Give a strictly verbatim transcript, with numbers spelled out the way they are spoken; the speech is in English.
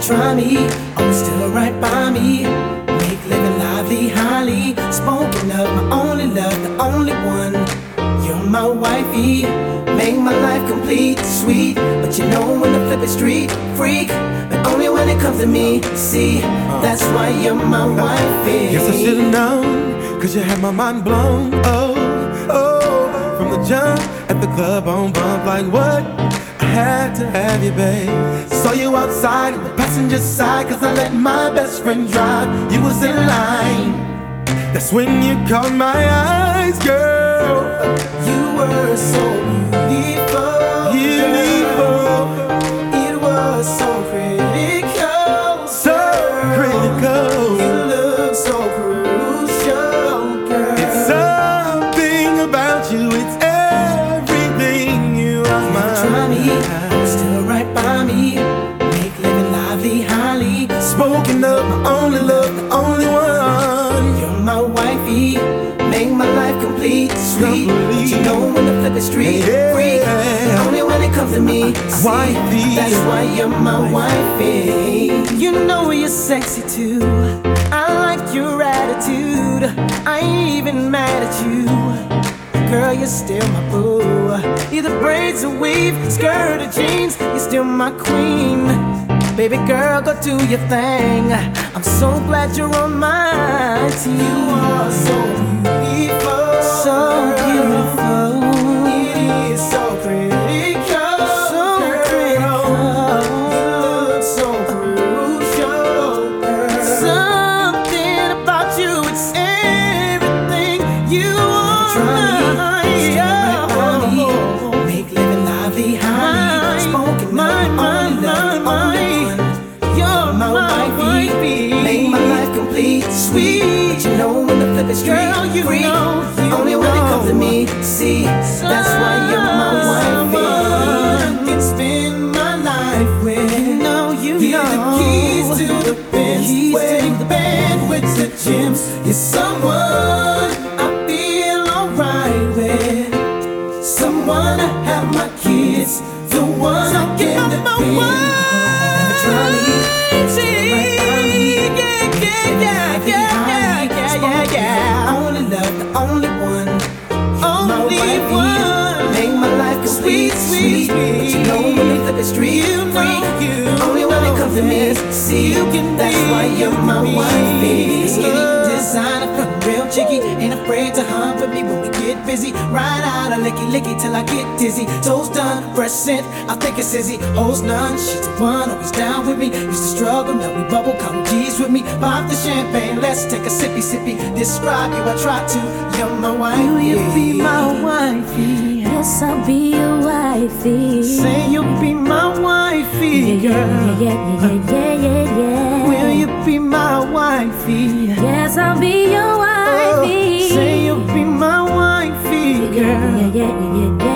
try me, always still right by me. Make living lively, highly spoken of, my only love, the only one. You're my wifey, make my life complete, sweet. But you know when the flip is street freak, but only when it comes to me. See, that's why you're my wifey. Guess I should've known, cause you had my mind blown. Oh, oh, from the jump at the club on bump. Like what? I had to have you, babe. Saw you outside on the passenger side, cause I let my best friend drive. You was in line, that's when you caught my eyes, girl. You were so beautiful, Beautiful. It was so critical, So critical. You look so crucial, girl. It's something about you, it's everything. You are mine. Try me, still right by me. Make living lively, highly Spoken of, my only love, the only one. You're my wifey, make my life complete, sweet. But you know when the flip is street Yeah. free, only when it comes to me. See, Wifey. that's why you're my wifey. You know you're sexy too, I like your attitude. I ain't even mad at you, girl, you're still my boo. Either braids or weave, skirt or jeans, you're still my queen. Baby girl, go do your thing, I'm so glad you're on my team. You are so beautiful, so beautiful. It is so critical, so critical. You look so crucial, girl. Something about you, it's everything. You are mine. Make living lively, highly spoken, my, my, my, my. You're my wifey, make my life complete, sweet. But you know when the flip is straight, girl, you free, know, you only when it comes to me. See, that's why you're my wifey. I can spend my life with. You know, you Give know. the keys to the Benz, where the band with the gems. You're someone I feel alright with, someone I have my kids, the one so I can depend. Try me, only love, the only one. Only one. Make my life complete, sweet, sweet. But you know when they flip the street, you know you. Only when it comes to me, see, you can. That's why you're my wifey. Skinny designer, from real chicky, ain't afraid to hump with me when we get busy. Ride out a licky licky till I get dizzy. Toes done, fresh scent, I think it's Izzy. Hoes none, she's the one, always down with me. Used to struggle, now we bubble, count G's with me. Pop the champagne, let's take a sippy sippy. Describe you, I try to. You're my wife. Will you be my wifey? Yes, I'll be your wifey. Say you'll be my wifey, Yeah, girl. yeah, yeah, yeah, yeah, yeah, yeah. Will you be my wifey? Yes, I'll be your Oh, wifey. say you'll be my wifey, Yeah, girl. yeah, yeah, yeah, yeah.